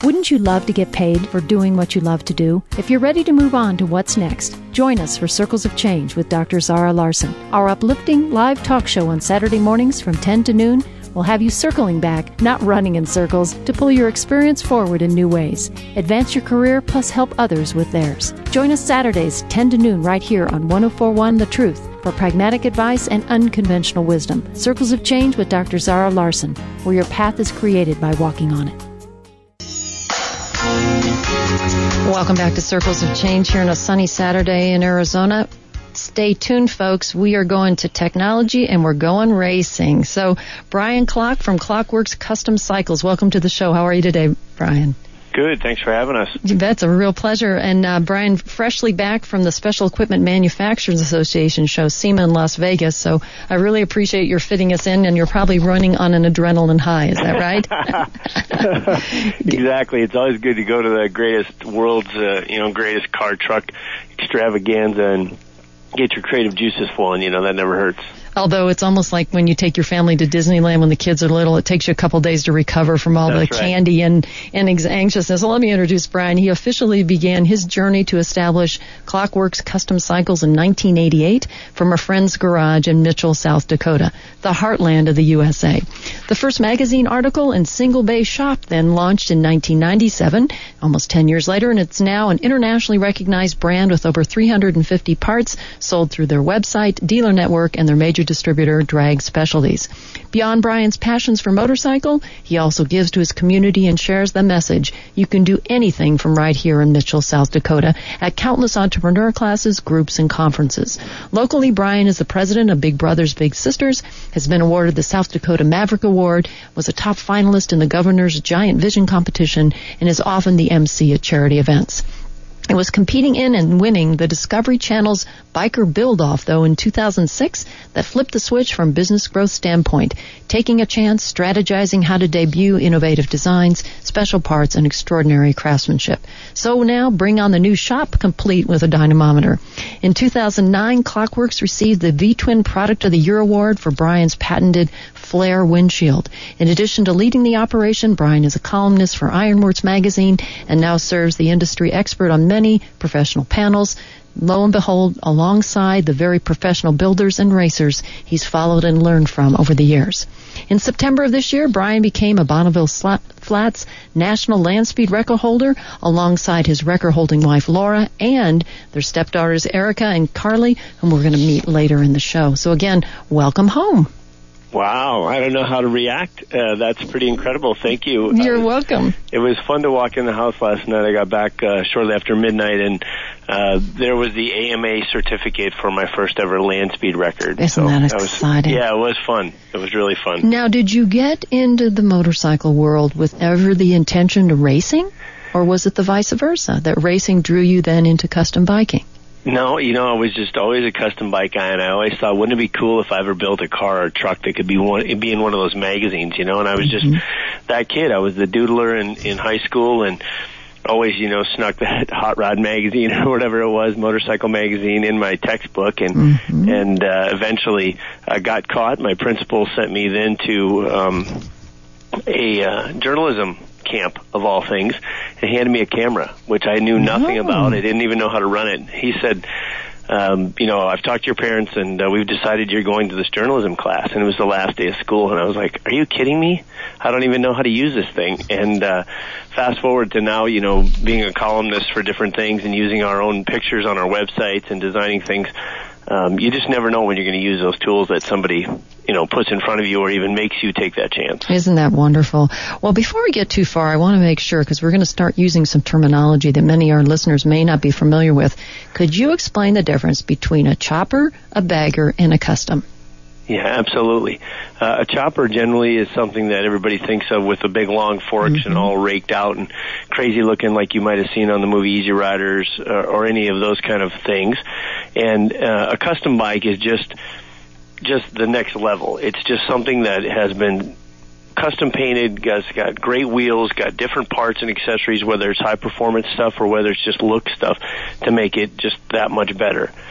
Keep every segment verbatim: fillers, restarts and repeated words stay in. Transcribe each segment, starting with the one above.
Wouldn't you love to get paid for doing what you love to do? If you're ready to move on to what's next, join us for Circles of Change with Doctor Zara Larson. Our uplifting live talk show on Saturday mornings from ten to noon will have you circling back, not running in circles, to pull your experience forward in new ways. Advance your career plus help others with theirs. Join us Saturdays, ten to noon, right here on one oh four point one The Truth for pragmatic advice and unconventional wisdom. Circles of Change with Doctor Zara Larson, where your path is created by walking on it. Welcome back to Circles of Change here on a sunny Saturday in Arizona. Stay tuned, folks. We are going to technology and we're going racing. So, Brian Klock from Klockworks Custom Cycles, welcome to the show. How are you today, Brian? Good. Thanks for having us. That's a real pleasure. And uh, Brian, freshly back from the Special Equipment Manufacturers Association show, SEMA in Las Vegas. So I really appreciate your fitting us in, and you're probably running on an adrenaline high. Is that right? Exactly. It's always good to go to the greatest world's, uh, you know, greatest car truck extravaganza and get your creative juices flowing. You know, that never hurts. Although it's almost like when you take your family to Disneyland when the kids are little, it takes you a couple days to recover from all That's the right. candy and, and anxiousness. So let me introduce Brian. He officially began his journey to establish Klockworks Custom Cycles in nineteen eighty-eight from a friend's garage in Mitchell, South Dakota, the heartland of the U S A. The first magazine article and single bay shop then launched in nineteen ninety-seven, almost ten years later, and it's now an internationally recognized brand with over three hundred fifty parts sold through their website, dealer network, and their major distributor, Drag Specialties. Beyond Brian's passions for motorcycle, he also gives to his community and shares the message you can do anything from right here in Mitchell, South Dakota, at countless entrepreneur classes, groups, and conferences. Locally, Brian is the president of Big Brothers Big Sisters, has been awarded the South Dakota Maverick Award, was a top finalist in the Governor's Giant Vision competition, and is often the M C at charity events. It was competing in and winning the Discovery Channel's Biker Build-Off, though, in two thousand six that flipped the switch from business growth standpoint, taking a chance, strategizing how to debut innovative designs, special parts, and extraordinary craftsmanship. So now bring on the new shop, complete with a dynamometer. In two thousand nine, Klockworks received the V-Twin Product of the Year Award for Brian's patented Flare windshield. In addition to leading the operation, Brian is a columnist for Ironworks magazine and now serves the industry expert on many professional panels. Lo and behold, alongside the very professional builders and racers he's followed and learned from over the years. In September of this year, Brian became a Bonneville Flats National Land Speed record holder alongside his record-holding wife, Laura, and their stepdaughters, Erica and Carly, whom we're going to meet later in the show. So again, welcome home. Wow, I don't know how to react. Uh, that's pretty incredible. Thank you. You're uh, welcome. It was fun to walk in the house last night. I got back uh, shortly after midnight, and uh, there was the A M A certificate for my first ever land speed record. Isn't so that was, exciting? Yeah, it was fun. It was really fun. Now, did you get into the motorcycle world with ever the intention to racing, or was it the vice versa, that racing drew you then into custom biking? No, you know, I was just always a custom bike guy, and I always thought, wouldn't it be cool if I ever built a car or a truck that could be one, be in one of those magazines, you know? And I was just mm-hmm. that kid. I was the doodler in, in high school, and always, you know, snuck that Hot Rod magazine or whatever it was, motorcycle magazine, in my textbook, and mm-hmm. and uh, eventually I got caught. My principal sent me then to um, a uh, journalism camp, of all things, and handed me a camera, which I knew nothing oh. about. I didn't even know how to run it. He said, um, you know, I've talked to your parents, and uh, we've decided you're going to this journalism class. And it was the last day of school, and I was like, are you kidding me? I don't even know how to use this thing. And uh, fast forward to now, you know, being a columnist for different things and using our own pictures on our websites and designing things. Um, you just never know when you're going to use those tools that somebody, you know, puts in front of you or even makes you take that chance. Isn't that wonderful? Well, before we get too far, I want to make sure, because we're going to start using some terminology that many of our listeners may not be familiar with. Could you explain the difference between a chopper, a bagger, and a custom? Yeah, absolutely. Uh, a chopper generally is something that everybody thinks of with the big long forks mm-hmm. and all raked out and crazy looking, like you might have seen on the movie Easy Riders or, or any of those kind of things. And uh, a custom bike is just just the next level. It's just something that has been custom painted, has got great wheels, got different parts and accessories, whether it's high performance stuff or whether it's just look stuff, to make it just that much better.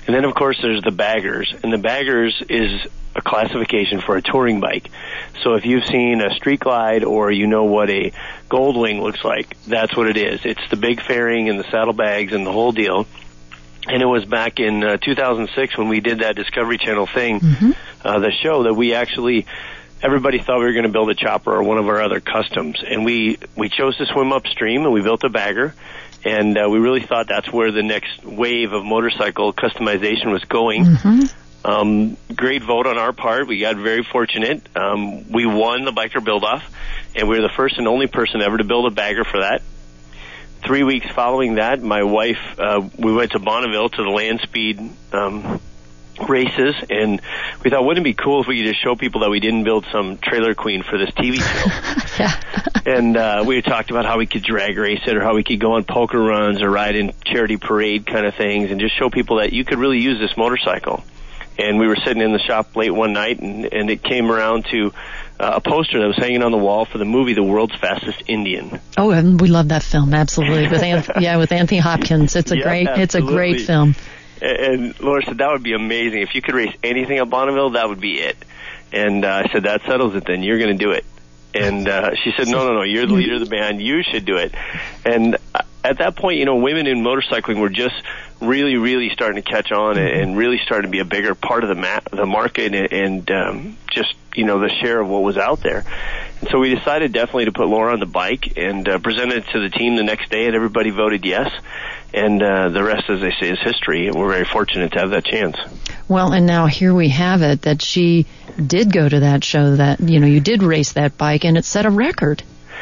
And then, of course, there's the baggers. And the baggers is a classification for a touring bike. So if you've seen a Street Glide or you know what a Goldwing looks like, that's what it is. It's the big fairing and the saddlebags and the whole deal. And it was back in uh, two thousand six when we did that Discovery Channel thing, mm-hmm. uh, the show, that we actually, everybody thought we were going to build a chopper or one of our other customs. And we, we chose to swim upstream, and we built a bagger. And uh, we really thought that's where the next wave of motorcycle customization was going. Mm-hmm. Um, great vote on our part. We got very fortunate. Um, we won the Biker Build-Off, and we were the first and only person ever to build a bagger for that. Three weeks following that, my wife, uh, we went to Bonneville to the land speed um, races, and we thought, wouldn't it be cool if we could just show people that we didn't build some trailer queen for this T V show? Yeah. And uh, we talked about how we could drag race it, or how we could go on poker runs or ride in charity parade kind of things, and just show people that you could really use this motorcycle. And we were sitting in the shop late one night, and, and it came around to uh, a poster that was hanging on the wall for the movie The World's Fastest Indian. Oh, and we love that film, absolutely. With Anth- yeah, with Anthony Hopkins. It's a yeah, great, absolutely. It's a great film. And Laura said, that would be amazing. If you could race anything at Bonneville, that would be it. And uh, I said, that settles it then. You're going to do it. And uh, she said, no, no, no, you're the leader of the band. You should do it. And at that point, you know, women in motorcycling were just really, really starting to catch on and really starting to be a bigger part of the ma- the market and, and um, just, you know, the share of what was out there. And so we decided definitely to put Laura on the bike and uh, presented it to the team the next day, and everybody voted yes. And uh, the rest, as they say, is history. And we're very fortunate to have that chance. Well, and now here we have it, that she did go to that show, that, you know, you did race that bike, and it set a record.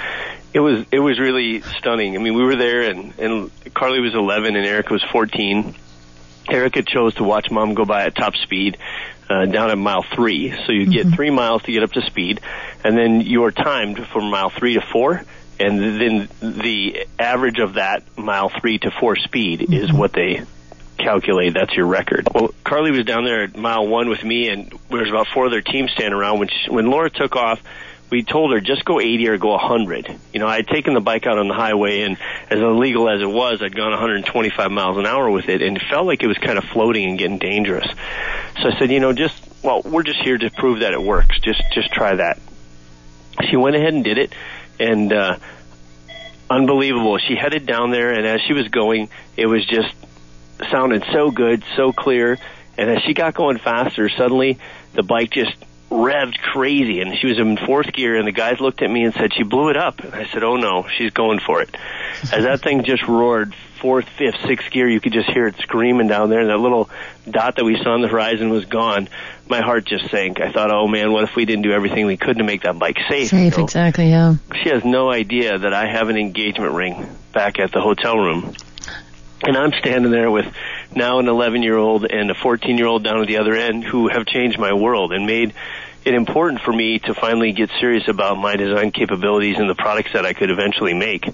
It was it was really stunning. I mean, we were there, and, and Carly was eleven, and Erica was fourteen. Erica chose to watch Mom go by at top speed uh, down at mile three. So you get mm-hmm. three miles to get up to speed, and then you are timed from mile three to four, and then the average of that mile three to four speed mm-hmm. is what they calculate. That's your record. Well, Carly was down there at mile one with me, and there was about four other teams standing around. When she, when Laura took off, we told her, just go eighty or go one hundred. You know, I had taken the bike out on the highway, and as illegal as it was, I'd gone one hundred twenty-five miles an hour with it, and it felt like it was kind of floating and getting dangerous. So I said, you know, just, well, we're just here to prove that it works. Just, just try that. She went ahead and did it, and uh, unbelievable. She headed down there, and as she was going, it was just sounded so good, so clear, and as she got going faster, suddenly the bike just revved crazy, and she was in fourth gear, and the guys looked at me and said, she blew it up. And I said, oh no, she's going for it. As that thing just roared fourth, fifth, sixth gear, you could just hear it screaming down there, and that little dot that we saw on the horizon was gone. My heart just sank. I thought, oh man, what if we didn't do everything we could to make that bike safe? Safe, so exactly, yeah. She has no idea that I have an engagement ring back at the hotel room. And I'm standing there with now an eleven-year-old and a fourteen-year-old down at the other end who have changed my world and made it important for me to finally get serious about my design capabilities and the products that I could eventually make.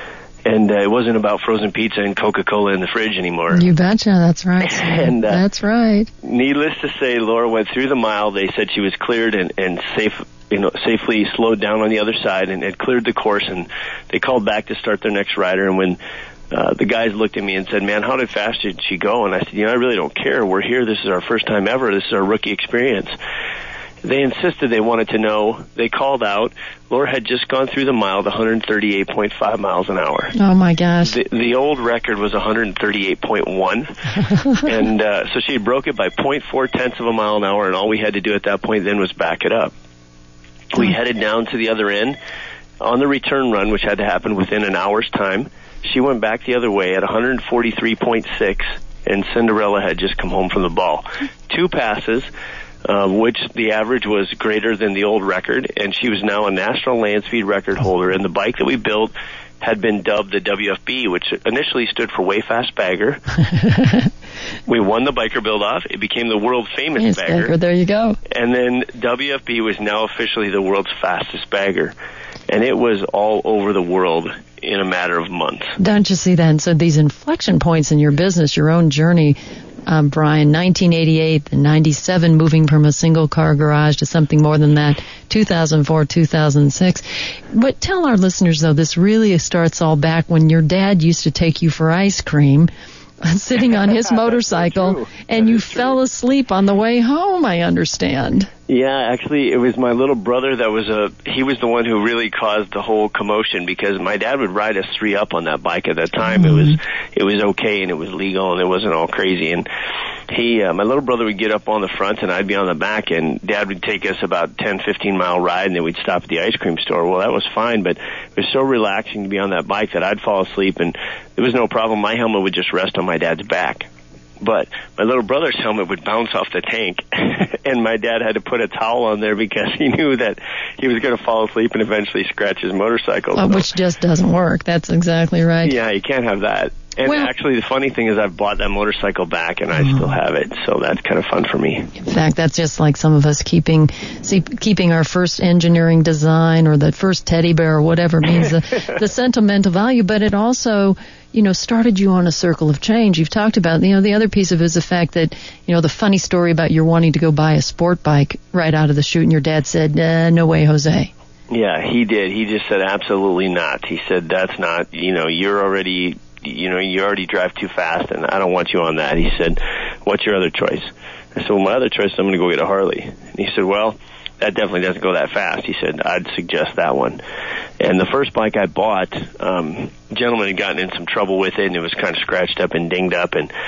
And uh, it wasn't about frozen pizza and Coca-Cola in the fridge anymore. You betcha, that's right. and uh, That's right. Needless to say, Laura went through the mile. They said she was cleared and, and safe, you know, safely slowed down on the other side and had cleared the course. And they called back to start their next rider. And when Uh, the guys looked at me and said, man, how did fast did she go? And I said, you know, I really don't care. We're here. This is our first time ever. This is our rookie experience. They insisted they wanted to know. They called out. Laura had just gone through the mile at one hundred thirty-eight point five miles an hour. Oh, my gosh. The, the old record was one hundred thirty-eight point one. and uh, so she broke it by zero point four tenths of a mile an hour, and all we had to do at that point then was back it up. We headed down to the other end on the return run, which had to happen within an hour's time. She went back the other way at one hundred forty-three point six, and Cinderella had just come home from the ball. Two passes, uh, which the average was greater than the old record, and she was now a national land speed record holder. And the bike that we built had been dubbed the W F B, which initially stood for Way Fast Bagger. We won the Biker Build-Off. It became the world famous yes, bagger. bagger. There you go. And then W F B was now officially the world's fastest bagger. And it was all over the world in a matter of months. Don't you see that? And so these inflection points in your business, your own journey, um, Brian, nineteen eighty-eight and ninety-seven, moving from a single-car garage to something more than that, two thousand four, two thousand six. But tell our listeners, though, this really starts all back when your dad used to take you for ice cream, sitting on his motorcycle, so and that you fell true. asleep on the way home, I understand. Yeah, actually, it was my little brother that was a, he was the one who really caused the whole commotion, because my dad would ride us three up on that bike at that time. Mm-hmm. It was, it was okay, and it was legal, and it wasn't all crazy. And he, uh, my little brother would get up on the front, and I'd be on the back, and Dad would take us about ten, fifteen mile ride, and then we'd stop at the ice cream store. Well, that was fine, but it was so relaxing to be on that bike that I'd fall asleep, and there was no problem. My helmet would just rest on my dad's back. But my little brother's helmet would bounce off the tank, and my dad had to put a towel on there because he knew that he was going to fall asleep and eventually scratch his motorcycle. Oh, so. Which just doesn't work. That's exactly right. Yeah, you can't have that. And well, actually, the funny thing is I've bought that motorcycle back, and I oh. still have it, so that's kind of fun for me. In fact, that's just like some of us keeping see, keeping our first engineering design or the first teddy bear or whatever means the, the sentimental value, but it also, you know, started you on a circle of change. You've talked about, you know, the other piece of it is the fact that, you know, the funny story about your wanting to go buy a sport bike right out of the chute, and your dad said, uh, no way, Jose. Yeah, he did. He just said, absolutely not. He said, that's not, you know, you're already... you know, you already drive too fast, and I don't want you on that. He said, what's your other choice? I said, well, my other choice is I'm going to go get a Harley. And he said, well, that definitely doesn't go that fast. He said, I'd suggest that one. And the first bike I bought, um, a gentleman had gotten in some trouble with it, and it was kind of scratched up and dinged up, and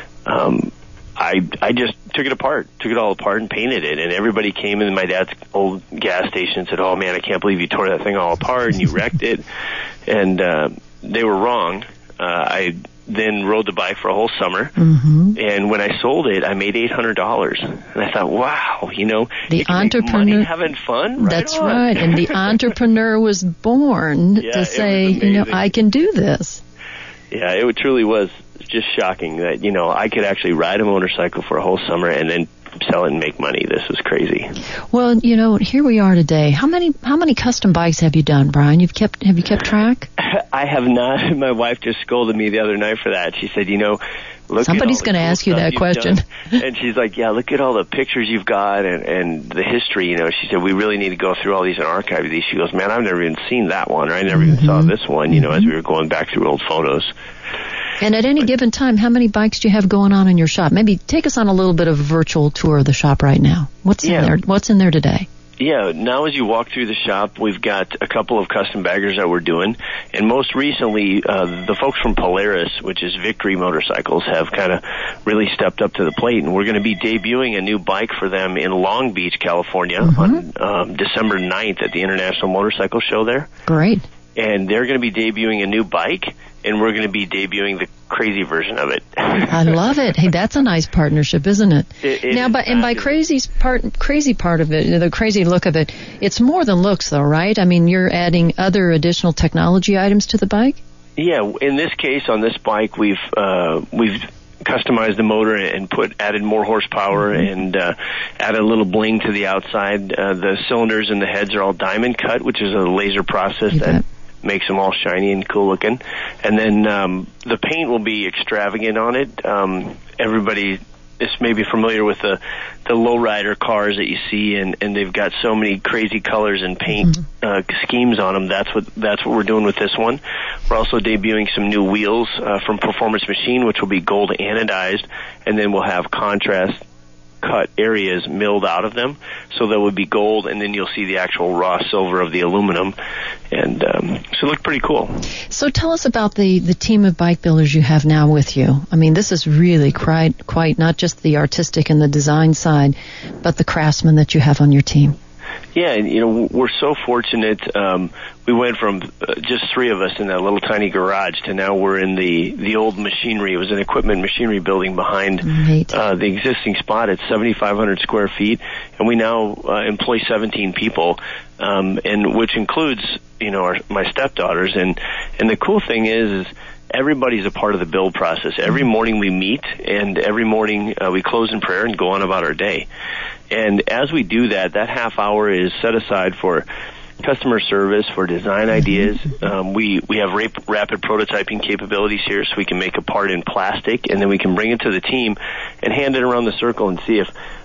um, I I just took it apart, took it all apart and painted it, and everybody came in my dad's old gas station and said, oh, man, I can't believe you tore that thing all apart and you wrecked it. And uh, they were wrong. Uh, I then rode the bike for a whole summer, mm-hmm. and when I sold it, I made eight hundred dollars. And I thought, wow, you know, the you can entrepreneur make money having fun. Right that's on. right, and the entrepreneur was born yeah, to say, you know, I can do this. Yeah, it truly was just shocking that, you know, I could actually ride a motorcycle for a whole summer and then sell it and make money. This was crazy. Well, you know, here we are today. How many how many custom bikes have you done, Brian? You've kept have you kept track? I have not. My wife just scolded me the other night for that. She said, you know, look somebody's going to cool ask you that question. And she's like, yeah, look at all the pictures you've got and and the history. You know, she said we really need to go through all these and archive these. She goes, man, I've never even seen that one, or I never mm-hmm. even saw this one. You know, mm-hmm. as we were going back through old photos. And at any given time, how many bikes do you have going on in your shop? Maybe take us on a little bit of a virtual tour of the shop right now. What's yeah. in there? What's in there today? Yeah, now as you walk through the shop, we've got a couple of custom baggers that we're doing. And most recently, uh, the folks from Polaris, which is Victory Motorcycles, have kind of really stepped up to the plate. And we're going to be debuting a new bike for them in Long Beach, California mm-hmm. on um, December ninth at the International Motorcycle Show there. Great. And they're going to be debuting a new bike, and we're going to be debuting the crazy version of it. I love it. Hey, that's a nice partnership, isn't it? it, it now, but and by crazy part, crazy part of it, the crazy look of it, it's more than looks, though, right? I mean, you're adding other additional technology items to the bike. Yeah, in this case, on this bike, we've uh, we've customized the motor and put added more horsepower mm-hmm. and uh, added a little bling to the outside. Uh, the cylinders and the heads are all diamond cut, which is a laser process you that. Bet. Makes them all shiny and cool looking. And then um, the paint will be extravagant on it. Um, everybody is maybe familiar with the the lowrider cars that you see, and, and they've got so many crazy colors and paint mm-hmm. uh, schemes on them. That's what that's what we're doing with this one. We're also debuting some new wheels uh, from Performance Machine, which will be gold anodized, and then we'll have contrast cut areas milled out of them, so that would be gold, and then you'll see the actual raw silver of the aluminum, and um, so it looked pretty cool. So tell us about the, the team of bike builders you have now with you. I mean, this is really quite, quite not just the artistic and the design side, but the craftsmen that you have on your team. Yeah, and you know, we're so fortunate. Um, we went from uh, just three of us in that little tiny garage to now we're in the, the old machinery. It was an equipment machinery building behind uh, the existing spot at seventy-five hundred square feet, and we now uh, employ seventeen people, um, and which includes, you know, our, my stepdaughters. And and the cool thing is, is everybody's a part of the build process. Every morning we meet, and every morning uh, we close in prayer and go on about our day. And as we do that, that half hour is set aside for customer service, for design ideas. Um, we, we have rap- rapid prototyping capabilities here, so we can make a part in plastic, and then we can bring it to the team and hand it around the circle and see if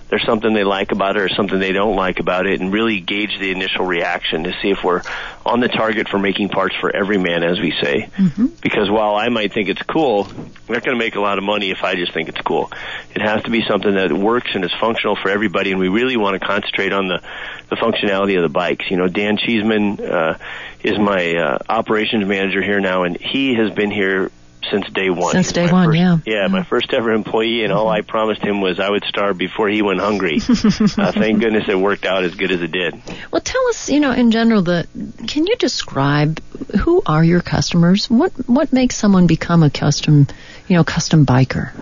there's something they like about it or something they don't like about it, and really gauge the initial reaction to see if we're on the target for making parts for every man, as we say. Mm-hmm. Because while I might think it's cool, I'm not going to make a lot of money if I just think it's cool. It has to be something that works and is functional for everybody, and we really want to concentrate on the, the functionality of the bikes. You know, Dan Cheeseman uh, is my uh, operations manager here now, and he has been here since day one. Since day one, first, yeah. yeah. my first ever employee, and all I promised him was I would starve before he went hungry. uh, thank goodness it worked out as good as it did. Well, tell us, you know, in general, the can you describe who are your customers? What what makes someone become a custom, you know, custom biker?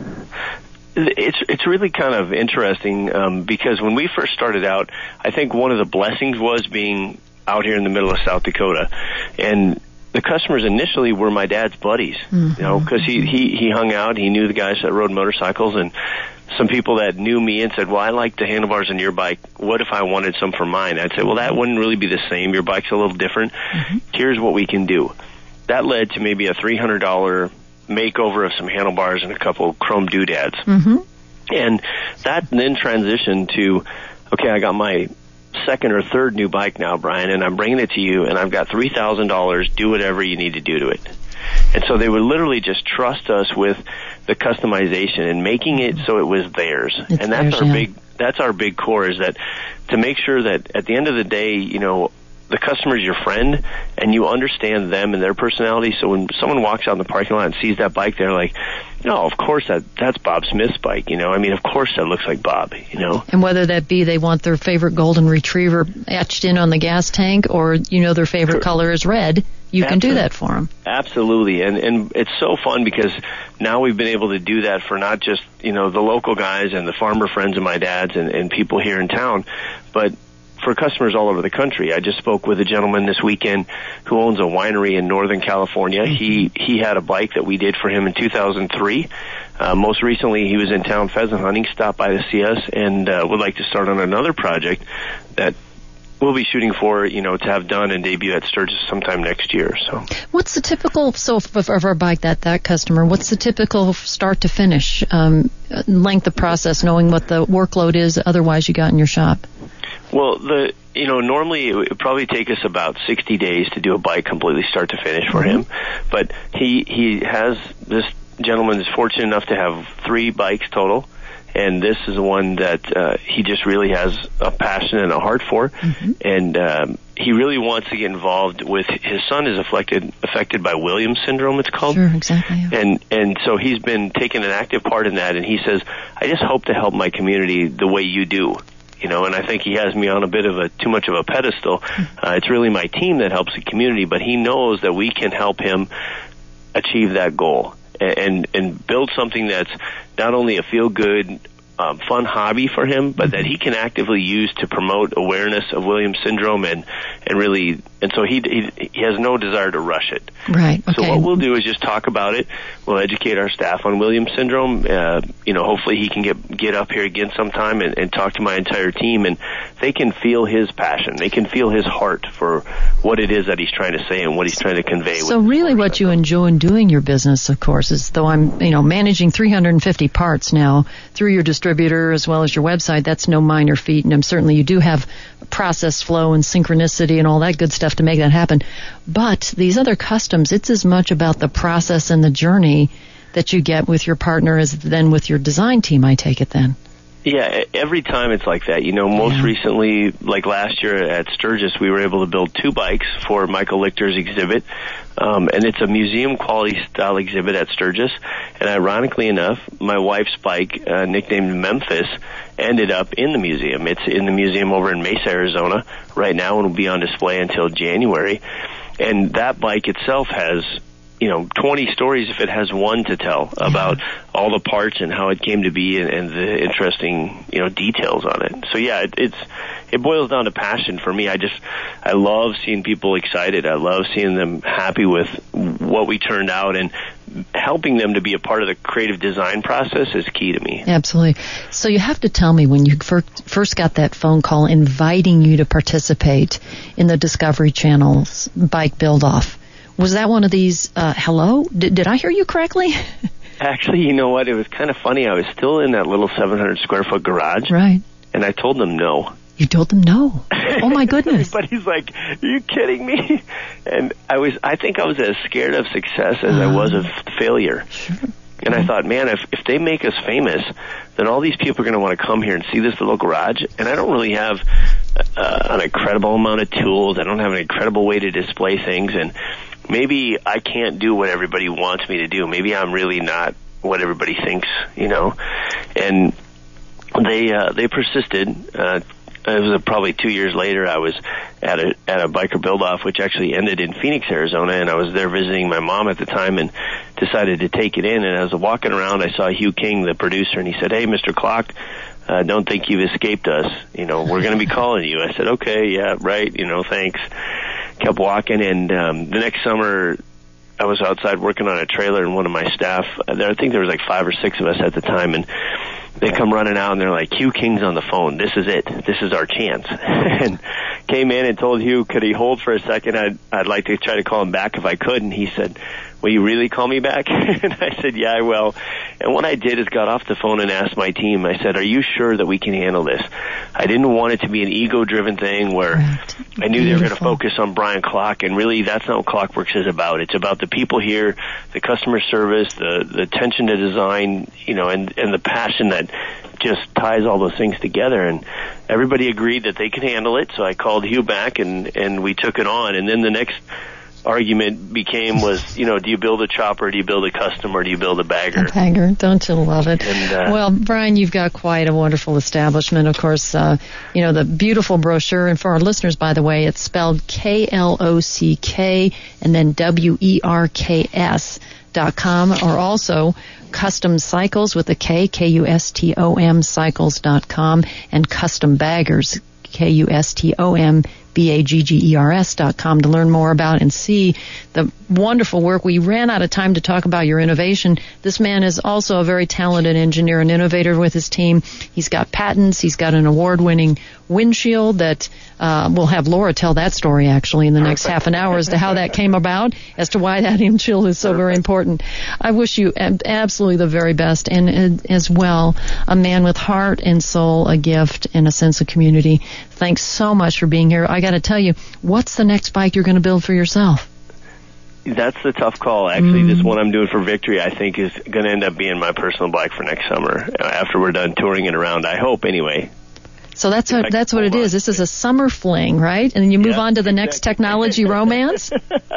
It's it's really kind of interesting um, because when we first started out, I think one of the blessings was being out here in the middle of South Dakota, and the customers initially were my dad's buddies, mm-hmm. you know, because he, he, he hung out, he knew the guys that rode motorcycles, and some people that knew me and said, well, I like the handlebars on your bike. What if I wanted some for mine? I'd say, well, that wouldn't really be the same. Your bike's a little different. Mm-hmm. Here's what we can do. That led to maybe a three hundred dollars makeover of some handlebars and a couple chrome doodads. Mm-hmm. And that then transitioned to, okay, I got my second or third new bike now, Brian, and I'm bringing it to you, and I've got three thousand dollars. Do whatever you need to do to it. And so they would literally just trust us with the customization and making it so it was theirs. It's and that's theirs, our yeah. big that's our big core, is that to make sure that at the end of the day, you know, the customer's your friend, and you understand them and their personality. So when someone walks out in the parking lot and sees that bike, they're like, no, of course that that's Bob Smith's bike, you know. I mean, of course that looks like Bob, you know. And whether that be they want their favorite golden retriever etched in on the gas tank, or, you know, their favorite color is red, you Absolutely. Can do that for them. Absolutely. And and it's so fun because now we've been able to do that for not just, you know, the local guys and the farmer friends of my dad's and, and people here in town, but for customers all over the country. I just spoke with a gentleman this weekend who owns a winery in Northern California. Mm-hmm. He he had a bike that we did for him in two thousand three. Uh, most recently, he was in town pheasant hunting, stopped by to see us, and uh, would like to start on another project that we'll be shooting for, you know, to have done and debut at Sturgis sometime next year. So, what's the typical, so of, of our bike, that, that customer, what's the typical start to finish um, length of process, knowing what the workload is otherwise you got in your shop? Well, the you know, normally it would probably take us about sixty days to do a bike completely start to finish for mm-hmm. him. But he he has, this gentleman is fortunate enough to have three bikes total, and this is one that uh, he just really has a passion and a heart for. Mm-hmm. And um, he really wants to get involved with, his son is affected affected by Williams syndrome, it's called. Sure, exactly. Yeah. And and so he's been taking an active part in that, and he says, I just hope to help my community the way you do. You know, and I think he has me on a bit of a, too much of a pedestal. Uh, it's really my team that helps the community, but he knows that we can help him achieve that goal and, and, and build something that's not only a feel-good, um, fun hobby for him, but that he can actively use to promote awareness of Williams syndrome, and, and really, and so he, he he has no desire to rush it. Right. Okay. So what we'll do is just talk about it. We'll educate our staff on Williams syndrome. Uh, you know, hopefully he can get get up here again sometime and, and talk to my entire team, and they can feel his passion. They can feel his heart for what it is that he's trying to say and what he's trying to convey. So really what you enjoy in doing your business, of course, is, though I'm, you know, managing three hundred fifty parts now through your distributor as well as your website, that's no minor feat, and I'm certainly you do have process flow and synchronicity and all that good stuff to make that happen. But these other customs, it's as much about the process and the journey that you get with your partner as then with your design team, I take it then. Yeah, every time it's like that. You know, most yeah. recently, like last year at Sturgis, we were able to build two bikes for Michael Lichter's exhibit. Um, and it's a museum quality style exhibit at Sturgis. And ironically enough, my wife's bike, uh, nicknamed Memphis, ended up in the museum. It's in the museum over in Mesa, Arizona right now, and will be on display until January. And that bike itself has, you know, twenty stories if it has one to tell about yeah. all the parts and how it came to be, and, and the interesting, you know, details on it. So yeah, it, it's it boils down to passion for me. I just I love seeing people excited. I love seeing them happy with what we turned out, and helping them to be a part of the creative design process is key to me. Absolutely. So you have to tell me, when you first got that phone call inviting you to participate in the Discovery Channel's bike build-off, was that one of these, uh, hello? Did, did I hear you correctly? Actually, you know what? It was kind of funny. I was still in that little seven hundred square foot garage. Right. And I told them no. You told them no? Oh, my goodness. Everybody's like, are you kidding me? And I was, I think I was as scared of success as uh, I was of failure. Sure. And I thought, man, if if they make us famous, then all these people are going to want to come here and see this little garage. And I don't really have uh, an incredible amount of tools. I don't have an incredible way to display things. And maybe I can't do what everybody wants me to do. Maybe I'm really not what everybody thinks, you know. And they uh, they persisted. Uh, it was uh, probably two years later. I was at a at a biker build-off, which actually ended in Phoenix, Arizona, and I was there visiting my mom at the time, and decided to take it in. And as I was walking around, I saw Hugh King, the producer, and he said, "Hey, Mister Klock, uh, don't think you've escaped us. You know, we're going to be calling you." I said, "Okay, yeah, right. You know, thanks." Kept walking, and um, the next summer, I was outside working on a trailer, and one of my staff, there, I think there was like five or six of us at the time, and they come running out, and they're like, "Hugh King's on the phone. This is it. This is our chance." And came in and told Hugh, could he hold for a second? I'd, I'd like to try to call him back if I could. And he said, "Will you really call me back?" And I said, "Yeah, I will." And what I did is got off the phone and asked my team, I said, "Are you sure that we can handle this?" I didn't want it to be an ego-driven thing where right. I knew Beautiful. They were going to focus on Brian Klock, and really that's not what Klockworks is about. It's about the people here, the customer service, the, the attention to design, you know, and, and the passion that just ties all those things together. And everybody agreed that they could handle it, so I called Hugh back, and, and we took it on. And then the next argument became was, you know, do you build a chopper, do you build a custom, or do you build a bagger? A bagger, don't you love it? And, uh, well, Brian, you've got quite a wonderful establishment. Of course, uh, you know, the beautiful brochure, and for our listeners, by the way, it's spelled K L O C K and then W E R K S dot com, or also Custom Cycles with a K, K U S T O M cycles dot com, and Custom Baggers, K U S T O M B A G G E R S dot com, to learn more about and see the wonderful work. We ran out of time to talk about your innovation. This man is also a very talented engineer and innovator with his team. He's got patents. He's got an award-winning windshield that uh, we'll have Laura tell that story actually in the next half an hour as to how that came about, as to why that windshield is so very important. I wish you absolutely the very best, and as well, a man with heart and soul, a gift, and a sense of community. Thanks so much for being here. I got to tell you, what's the next bike you're going to build for yourself? That's the tough call. Actually, mm. this one I'm doing for Victory, I think, is going to end up being my personal bike for next summer after we're done touring it around. I hope, anyway. So that's what, that's what it is. This is a summer fling, right? And then you move yeah, on to the exactly. next technology romance?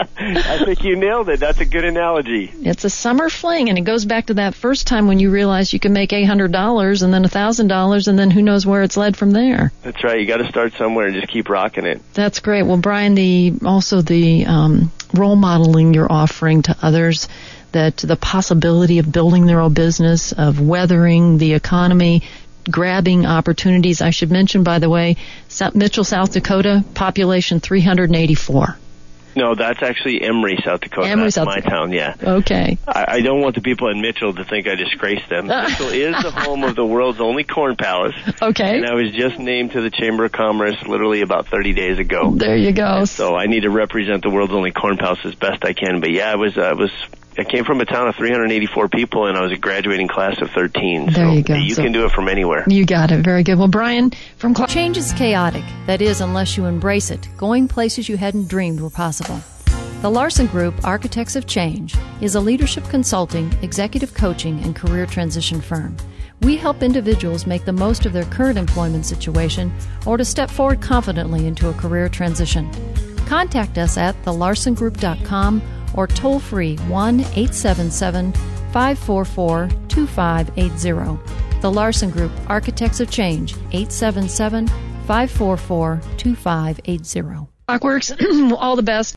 I think you nailed it. That's a good analogy. It's a summer fling, and it goes back to that first time when you realized you can make eight hundred dollars and then one thousand dollars, and then who knows where it's led from there. That's right. You got to start somewhere and just keep rocking it. That's great. Well, Brian, the also the um, role modeling you're offering to others, that the possibility of building their own business, of weathering the economy, grabbing opportunities. I should mention, by the way, Mitchell, South Dakota, population three hundred eighty-four. No, that's actually Emory, South Dakota. Emory, that's South my Dakota. town, yeah. Okay. I, I don't want the people in Mitchell to think I disgraced them. Mitchell is the home of the world's only corn palace. Okay. And I was just named to the Chamber of Commerce literally about thirty days ago. There you go. And so I need to represent the world's only corn palace as best I can. But yeah, I was, I was, I came from a town of three hundred eighty-four people, and I was a graduating class of thirteen. There so you go. You so can do it from anywhere. You got it. Very good. Well, Brian, from Cl- Change is chaotic. That is, unless you embrace it. Going places you hadn't dreamed were possible. The Larson Group, Architects of Change, is a leadership consulting, executive coaching, and career transition firm. We help individuals make the most of their current employment situation or to step forward confidently into a career transition. Contact us at the larson group dot com or toll free one eight seven seven, five four four, two five eight zero. The Larson Group, Architects of Change, eight seven seven, five four four, two five eight zero. Klockworks, all the best.